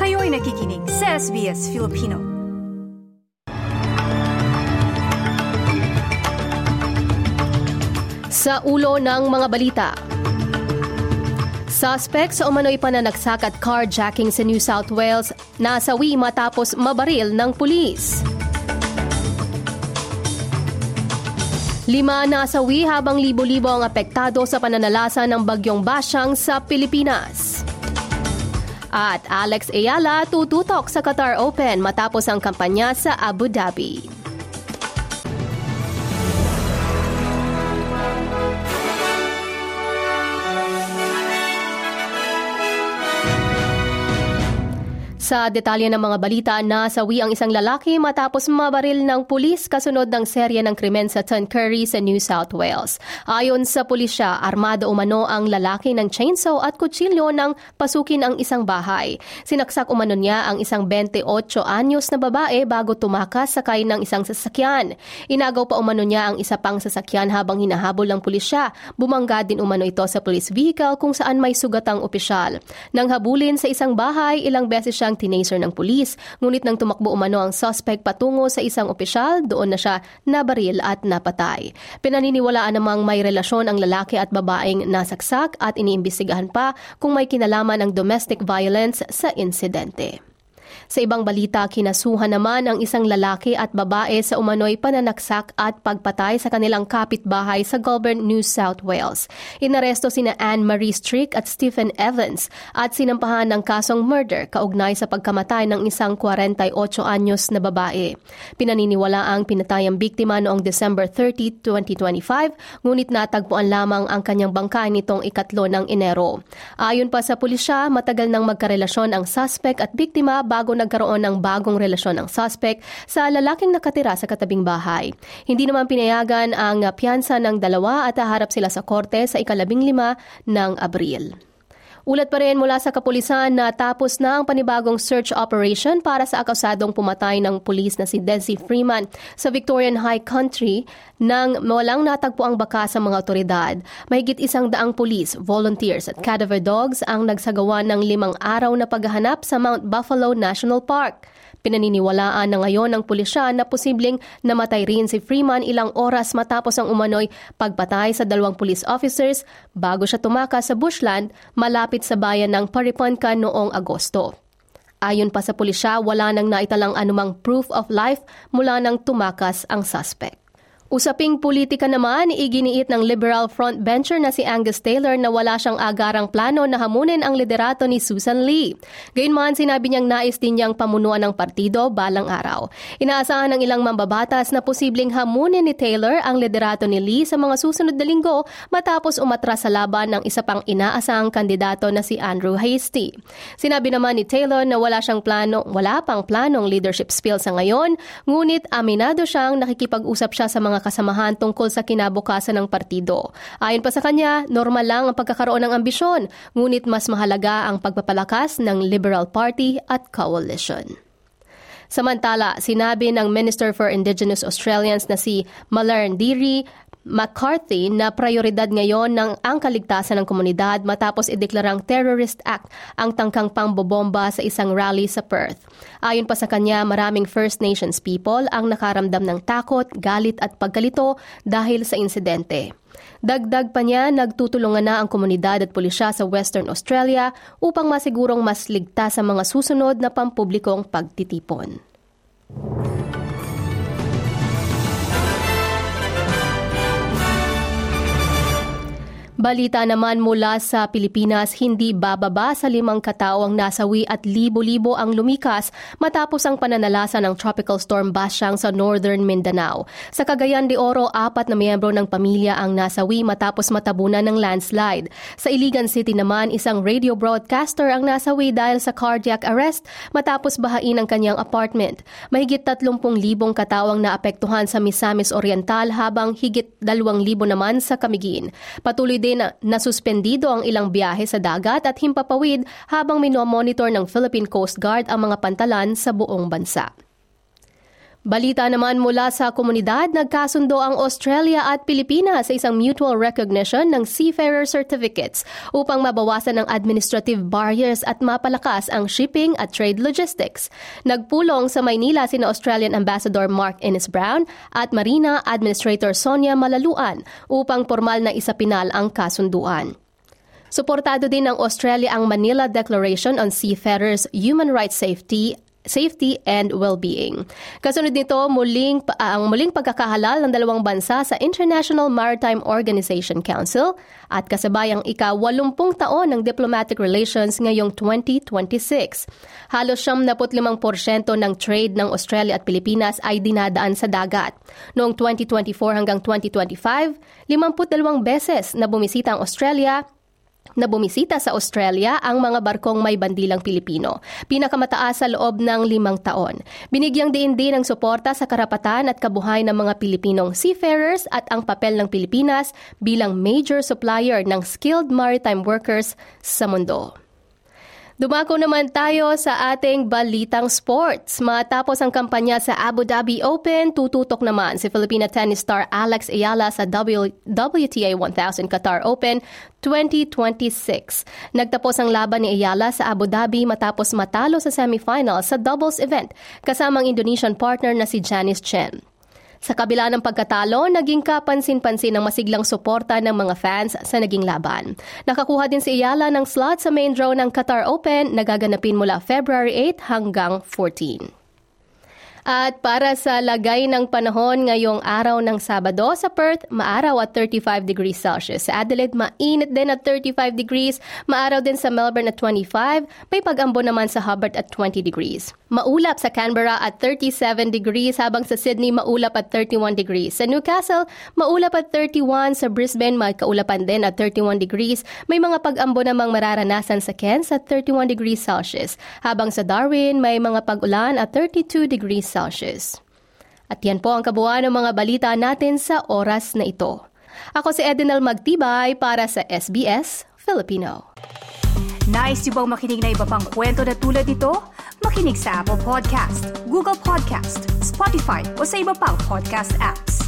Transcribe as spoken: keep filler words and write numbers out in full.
Kayo'y nakikinig sa S B S Filipino. Sa ulo ng mga balita, suspect sa umano'y pananaksak at carjacking sa New South Wales nasawi matapos mabaril ng pulis. Lima nasawi habang libo-libo ang apektado sa pananalasa ng bagyong Basyang sa Pilipinas. At Alex Ayala tututok sa Qatar Open matapos ang kampanya sa Abu Dhabi. Sa detalye ng mga balita, nasawi ang isang lalaki matapos mabaril ng pulis kasunod ng serye ng krimen sa Tuncurry sa New South Wales. Ayon sa pulisya, armado umano ang lalaki ng chainsaw at kutsilyo nang pasukin ang isang bahay. Sinaksak umano niya ang isang twenty-eight anyos na babae bago tumakas sakay ng isang sasakyan. Inagaw pa umano niya ang isa pang sasakyan habang hinahabol ng pulisya. Bumangga din umano ito sa police vehicle kung saan may sugatang opisyal. Nang habulin sa isang bahay, ilang beses siyang tinaser ng pulis, ngunit nang tumakbo umano ang suspect patungo sa isang opisyal, doon na siya nabaril at napatay. Pinaniniwalaan namang may relasyon ang lalaki at babaeng nasaksak at iniimbestigahan pa kung may kinalaman ang domestic violence sa insidente. Sa ibang balita, kinasuhan naman ang isang lalaki at babae sa umano'y pananaksak at pagpatay sa kanilang kapitbahay sa Goulburn, New South Wales. Inaresto sina Anne-Marie Strick at Stephen Evans at sinampahan ng kasong murder kaugnay sa pagkamatay ng isang forty-eight anyos na babae. Pinaniniwala ang pinatayang biktima noong December thirtieth, twenty twenty-five, ngunit natagpuan lamang ang kanyang bangkay nitong ikatlo ng Enero. Ayon pa sa pulisya, matagal nang magkarelasyon ang suspect at biktima bago nagkaroon ng bagong relasyon ng suspect sa lalaking nakatira sa katabing bahay. Hindi naman pinayagan ang piyansa ng dalawa at haharap sila sa korte sa ikalabing lima ng Abril. Ulat pa rin mula sa kapulisan na tapos na ang panibagong search operation para sa akusadong pumatay ng pulis na si Desi Freeman sa Victorian High Country nang walang natagpo ang baka sa mga otoridad. Mahigit isang daang pulis, volunteers at cadaver dogs ang nagsagawa ng limang araw na paghahanap sa Mount Buffalo National Park. Pinaniniwalaan na ngayon ng pulisya na posibleng namatay rin si Freeman ilang oras matapos ang umano'y pagpatay sa dalawang police officers bago siya tumakas sa bushland malapit sa bayan ng Pariponca noong Agosto. Ayon pa sa pulisya, wala nang naitalang anumang proof of life mula nang tumakas ang suspect. Usaping politika naman, iginiit ng Liberal frontbencher na si Angus Taylor na wala siyang agarang plano na hamunin ang liderato ni Susan Lee. Gayunman, sinabi niyang nais din niyang pamunuan ng partido balang araw. Inaasahan ng ilang mambabatas na posibleng hamunin ni Taylor ang liderato ni Lee sa mga susunod na linggo matapos umatras sa laban ng isa pang inaasahang kandidato na si Andrew Hastie. Sinabi naman ni Taylor na wala siyang plano, wala pang planong leadership spill sa ngayon, ngunit aminado siyang nakikipag-usap siya sa mga kasamahan tungkol sa kinabukasan ng partido. Ayon pa sa kanya, normal lang ang pagkakaroon ng ambisyon, ngunit mas mahalaga ang pagpapalakas ng Liberal Party at coalition. Samantala, sinabi ng Minister for Indigenous Australians na si Malarndirri McCarthy na prioridad ngayon ng ang kaligtasan ng komunidad matapos ideklarang terrorist act ang tangkang pambobomba sa isang rally sa Perth. Ayon pa sa kanya, maraming First Nations people ang nakaramdam ng takot, galit at pagkalito dahil sa insidente. Dagdag pa niya, nagtutulungan na ang komunidad at pulisya sa Western Australia upang masigurong mas ligtas sa mga susunod na pampublikong pagtitipon. Balita naman mula sa Pilipinas, hindi bababa sa limang katao ang nasawi at libo-libo ang lumikas matapos ang pananalasa ng Tropical Storm Basyang sa Northern Mindanao. Sa Cagayan de Oro, apat na miyembro ng pamilya ang nasawi matapos matabunan ng landslide. Sa Iligan City naman, isang radio broadcaster ang nasawi dahil sa cardiac arrest matapos bahain ang kanyang apartment. Mahigit tatlumpung libong katao ang naapektuhan sa Misamis Oriental habang higit dalawang libo naman sa Camiguin. Patuloy din na nasuspendido ang ilang biyahe sa dagat at himpapawid habang minomonitor ng Philippine Coast Guard ang mga pantalan sa buong bansa. Balita naman mula sa komunidad, nagkasundo ang Australia at Pilipinas sa isang mutual recognition ng Seafarer Certificates upang mabawasan ang administrative barriers at mapalakas ang shipping at trade logistics. Nagpulong sa Maynila sina Australian Ambassador Mark Ennis Brown at Marina Administrator Sonia Malaluan upang formal na isapinal ang kasunduan. Suportado din ng Australia ang Manila Declaration on Seafarers' Human Rights Safety Safety and Well-being. Kasunod nito, muling, uh, ang muling pagkakahalal ng dalawang bansa sa International Maritime Organization Council at kasabayang ika-walumpung taon ng diplomatic relations ngayong twenty twenty-six. Halos siyam na limang porsyento ng trade ng Australia at Pilipinas ay dinadaan sa dagat. Noong twenty twenty-four hanggang twenty twenty-five, limampu't dalawang beses na bumisita ang Australia na bumisita sa Australia ang mga barkong may bandilang Pilipino, pinakamataas sa loob ng limang taon. Binigyang diin din ng suporta sa karapatan at kabuhay ng mga Pilipinong seafarers at ang papel ng Pilipinas bilang major supplier ng skilled maritime workers sa mundo. Dumako naman tayo sa ating balitang sports. Matapos ang kampanya sa Abu Dhabi Open, tututok naman si Filipina tennis star Alex Ayala sa W T A one thousand Qatar Open twenty twenty-six. Nagtapos ang laban ni Ayala sa Abu Dhabi matapos matalo sa semifinal sa doubles event kasamang Indonesian partner na si Janice Chen. Sa kabila ng pagkatalo, naging kapansin-pansin ang masiglang suporta ng mga fans sa naging laban. Nakakuha din si Ayala ng slot sa main draw ng Qatar Open na gaganapin mula February eighth hanggang fourteen. At para sa lagay ng panahon ngayong araw ng Sabado, sa Perth, maaraw at thirty-five degrees Celsius. Sa Adelaide, mainit din at thirty-five degrees. Maaraw din sa Melbourne at twenty-five. May pag-ambo naman sa Hobart at twenty degrees. Maulap sa Canberra at thirty-seven degrees, habang sa Sydney, maulap at thirty-one degrees. Sa Newcastle, maulap at thirty-one. Sa Brisbane, may kaulapan din at thirty-one degrees. May mga pag-ambo namang mararanasan sa Cairns at thirty-one degrees Celsius. Habang sa Darwin, may mga pag-ulan at thirty-two degrees Celsius. At yan po ang kabuuan ng mga balita natin sa oras na ito. Ako si Edinel Magtibay para sa S B S Filipino. Nice yung bang makinig na iba pang kwento na tulad ito? Makinig sa Apple Podcast, Google Podcast, Spotify o sa iba pang podcast apps.